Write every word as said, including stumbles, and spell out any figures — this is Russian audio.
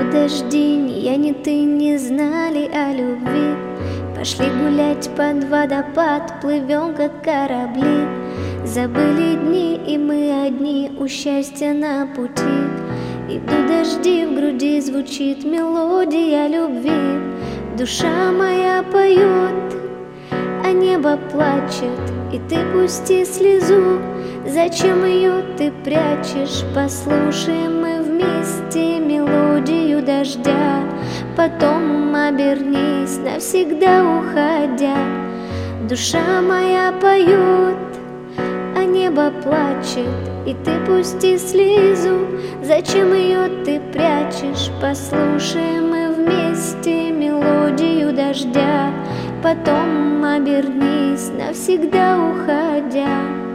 дожди, ни я, ни ты не знали о любви. Пошли гулять под водопад, плывем как корабли. Забыли дни, и мы одни, у счастья на пути. Идут дожди, в груди звучит мелодия любви. Душа моя поет, а небо плачет, и ты пусти слезу. Зачем ее ты прячешь? Послушаем мы вместе мелодию дождя. Потом обернись, навсегда уходя. Душа моя поет, а небо плачет, и ты пусти слезу. Зачем ее ты прячешь? Послушаем мы вместе мелодию дождя. Потом обернись, навсегда уходя.